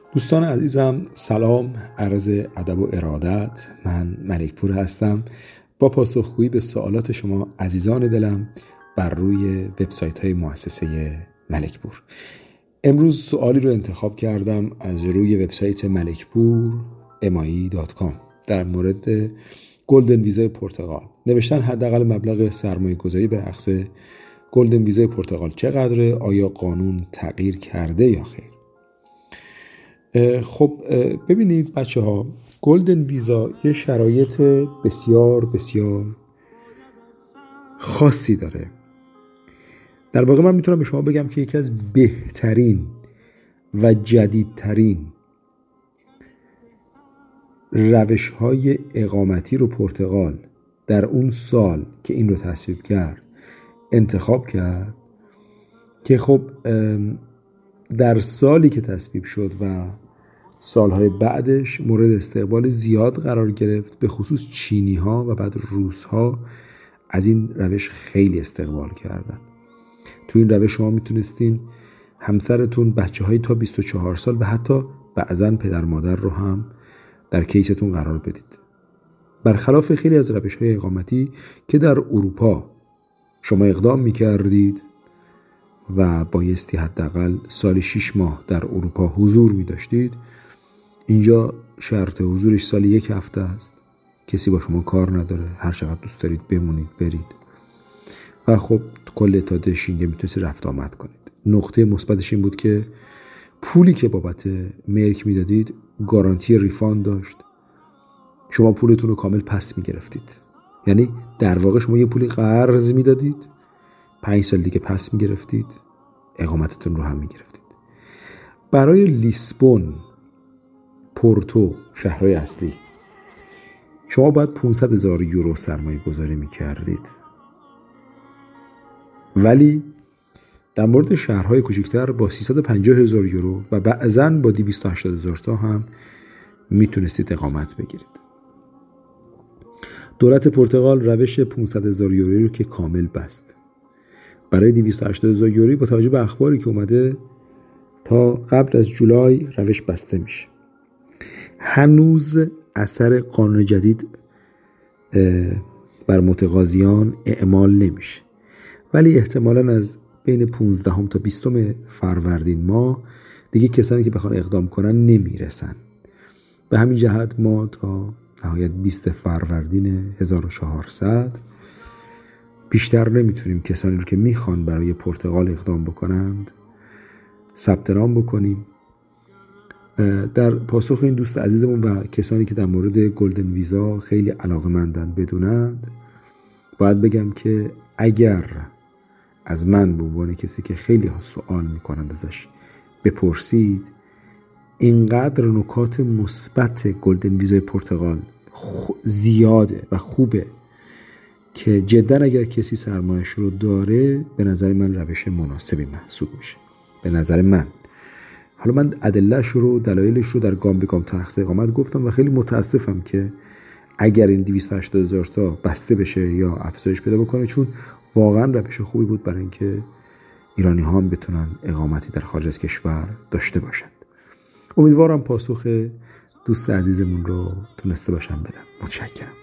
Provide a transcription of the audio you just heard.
دوستان عزیزم سلام، عرض ادب و ارادت. من ملک پور هستم با پاسخگویی به سوالات شما عزیزان دلم بر روی وبسایت های مؤسسه ملک پور. امروز سوالی رو انتخاب کردم از روی وبسایت malekpur.com در مورد گلدن ویزای پرتغال. نوشتن حداقل مبلغ سرمایه گذاری به رأس گلدن ویزای پرتغال چقدره؟ آیا قانون تغییر کرده یا خیر؟ خب ببینید بچه ها، گلدن ویزا یه شرایط بسیار بسیار خاصی داره. در واقع من میتونم به شما بگم که یکی از بهترین و جدیدترین روش‌های اقامتی رو پرتغال در اون سال که این رو تصویب کرد انتخاب کرد که خب در سالی که تصویب شد و سالهای بعدش مورد استقبال زیاد قرار گرفت، به خصوص چینی ها و بعد روس ها از این روش خیلی استقبال کردن. تو این روش شما میتونستین همسرتون، بچه های تا 24 سال و حتی بعضن پدر مادر رو هم در کیستون قرار بدید، برخلاف خیلی از روش های اقامتی که در اروپا شما اقدام میکردید و بایستی حداقل سالی 6 ماه در اروپا حضور می داشتید. اینجا شرط حضورش سالی 1 هفته است. کسی با شما کار نداره، هر چقدر دوست دارید بمونید برید و خب کل اعتاد شینگه میتونید رفت آمد کنید. نقطه مثبتش این بود که پولی که بابت ملک میدادید گارانتی ریفاند داشت. شما پولتون رو کامل پس میگرفتید، یعنی در واقع شما یه پولی قرض میدادید، 5 سال دیگه پس میگرفتید، اقامتتون رو هم میگرفتید. برای لیسبون، پورتو، شهرهای اصلی شما باید 500,000 یورو سرمایه گذاری میکردید، ولی در مورد شهرهای کوچکتر با 350,000 یورو و بعضاً با 280,000 تا هم میتونستید اقامت بگیرید. دولت پرتغال روش 500,000 یورویی رو که کامل بست. برای 280,000 یورویی با توجه به اخباری که اومده تا قبل از جولای روش بسته میشه. هنوز اثر قانون جدید بر متقاضیان اعمال نمیشه، ولی احتمالاً از بین 15 تا 20 فروردین ماه دیگه کسانی که بخوان اقدام کنن نمیرسن. به همین جهت ما تا نهایت 20 فروردین 1400 بیشتر نمیتونیم کسانی رو که میخوان برای پرتغال اقدام بکنند ثبت نام بکنیم. در پاسخ این دوست عزیزمون و کسانی که در مورد گلدن ویزا خیلی علاقه‌مندن بدونند، باید بگم که اگر از من به عنوان کسی که خیلی ها سوال میکنند ازش بپرسید، اینقدر نکات مثبت گلدن ویزای پرتغال زیاده و خوبه که جدا اگر کسی سرمایه‌اش رو داره به نظر من روش مناسبی محسوب میشه. به نظر من، حالا من ادله‌اش رو، دلایلش رو در گام به گام تا اخذ اقامت گفتم و خیلی متاسفم که اگر این 280,000 تا بسته بشه یا افزایش پیدا بکنه، چون واقعا روش خوبی بود برای اینکه ایرانی ها هم بتونن اقامتی در خارج از کشور داشته باشند. امیدوارم پاسخ دوست عزیزمون رو تونسته باشم بدم. متشکرم.